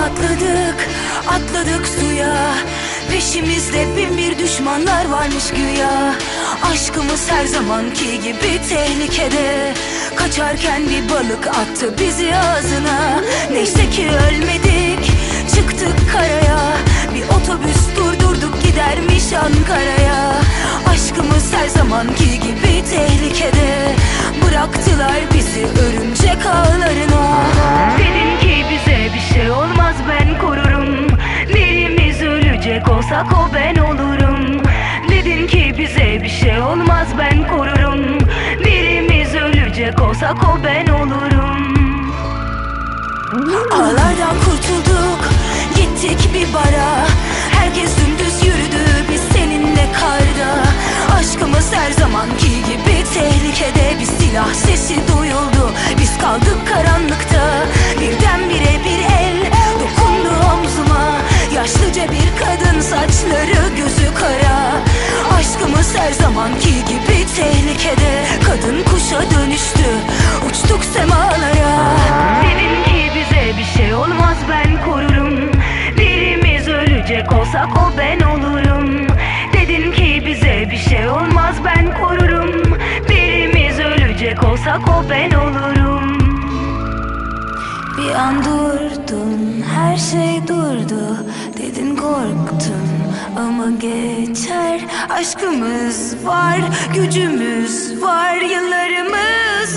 Atladık suya, peşimizde bin bir düşmanlar varmış güya. Aşkımız her zamanki gibi tehlikede. Kaçarken bir balık attı bizi ağzına. Neyse ki ölmedik, çıktık karaya. Bir otobüs durdurduk, gidermiş Ankara'ya. Aşkımız her zamanki gibi tehlikede. Bıraktılar bizi örümcek ağlarına. Dedin ki bize bir şey olmaz, ben korurum. Birimiz ölecek olsak o ben olurum. Dedin ki bize bir şey olmaz, ben korurum. Birimiz ölecek olsak o ben olurum. Ağlardan kurtulduk, gittik bir bara. Herkes dümdüz yürüdü, biz seninle karda. Aşkımız her zamanki gibi tehlikede. Bir silah sesi duyuldu, biz kaldık karanlıkta. Birdenbire bir el dokundu omzuma. Yaşlıca bir kadın, saçları gözü kara. Aşkımız her zamanki gibi tehlikede. Kadın kuşa dönüştü, uçtuk semalara. Dedin ki bize bir şey olmaz, ben korurum. Birimiz ölecek olsak o ben olurum. Dedin ki bize bir şey olmaz, ben korurum. Birimiz ölecek olsak o ben olurum. Bir an durdun, her şey durdu. Dedin korktum ama geçer. Aşkımız var, gücümüz var, yıllarımız